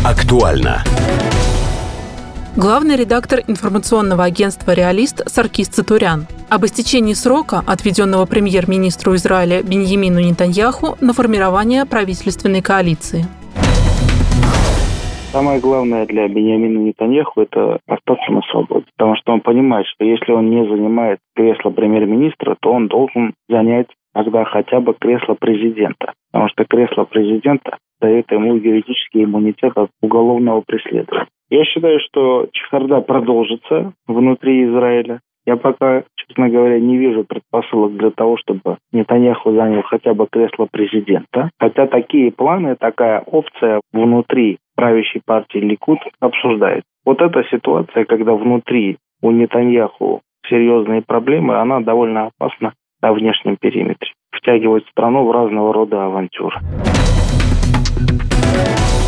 Актуально. Главный редактор информационного агентства «Реалист» Саркис Цитуриан об истечении срока, отведенного премьер-министру Израиля Биньямину Нетаньяху на формирование правительственной коалиции. Самое главное для Биньямина Нетаньяху – это остаться на свободе. Потому что он понимает, что если он не занимает кресло премьер-министра, то он должен занять тогда хотя бы кресло президента. Потому что кресло президента дает ему юридический иммунитет от уголовного преследования. Я считаю, что чехарда продолжится внутри Израиля. Я пока, честно говоря, не вижу предпосылок для того, чтобы Нетаньяху занял хотя бы кресло президента. Хотя такие планы, такая опция внутри правящей партии Ликуд обсуждается. Вот эта ситуация, когда внутри у Нетаньяху серьезные проблемы, она довольно опасна на внешнем периметре. Втягивает страну в разного рода авантюры.